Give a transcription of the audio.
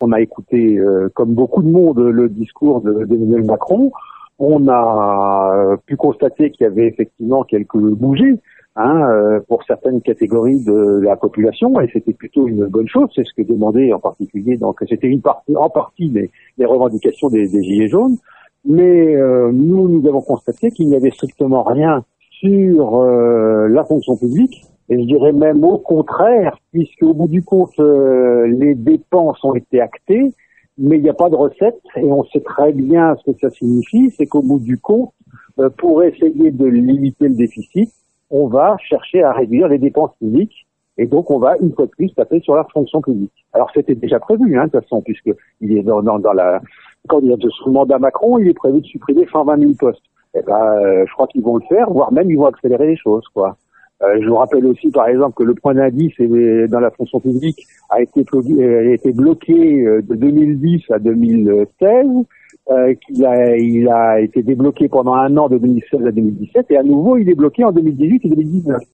on a écouté, comme beaucoup de monde, le discours d'Emmanuel Macron, on a pu constater qu'il y avait effectivement quelques bougies pour certaines catégories de la population, et c'était plutôt une bonne chose. C'est ce que demandaient en particulier, donc c'était en partie les revendications des Gilets jaunes. Mais nous avons constaté qu'il n'y avait strictement rien sur la fonction publique, et je dirais même au contraire, puisque au bout du compte, les dépenses ont été actées, mais il n'y a pas de recette, et on sait très bien ce que ça signifie, c'est qu'au bout du compte, pour essayer de limiter le déficit, on va chercher à réduire les dépenses publiques, et donc on va une fois de plus taper sur la fonction publique. Alors c'était déjà prévu, de toute façon, puisque il est dans la candidature de sous le mandat Macron, il est prévu de supprimer 120 000 postes. Eh ben, je crois qu'ils vont le faire, voire même ils vont accélérer les choses, quoi. Je vous rappelle aussi, par exemple, que le point d'indice dans la fonction publique a été bloqué de 2010 à 2016, il a été débloqué pendant un an de 2016 à 2017, et à nouveau il est bloqué en 2018 et 2019.